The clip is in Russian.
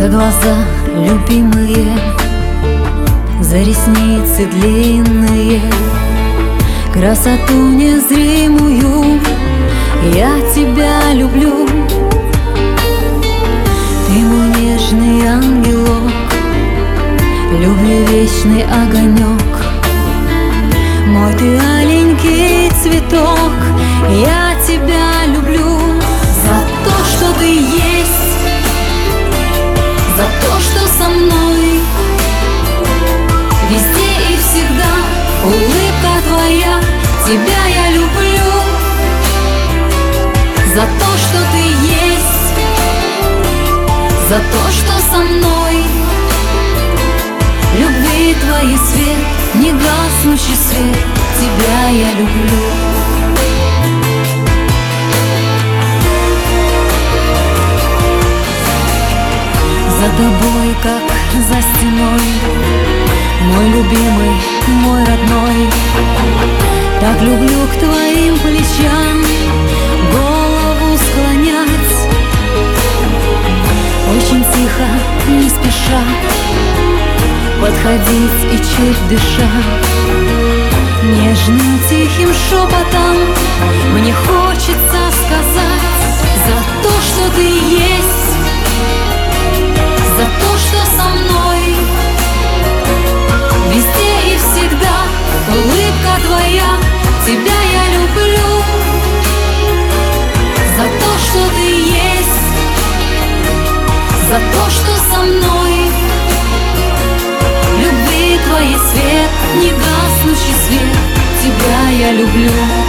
За глаза любимые, за ресницы длинные, красоту незримую, я тебя люблю. Ты мой нежный ангелок, любви вечный огонек, мой ты аленький цветок, я тебя люблю. За то, что ты есть, за то, что со мной везде и всегда, улыбка твоя, тебя я люблю. За то, что ты есть, за то, что со мной, любви твои свет, не гаснущий свет, тебя я люблю. За тобой, как за стеной, мой любимый, мой родной, так люблю к твоим плечам голову склонять. Очень тихо, не спеша, подходить и чуть дыша, нежным тихим шепотом мне хочется сказать: за то, что ты есть, за то, что со мной везде и всегда, улыбка твоя, тебя я люблю. За то, что ты есть, за то, что со мной, любви твоей свет, не гаснущий свет, тебя я люблю.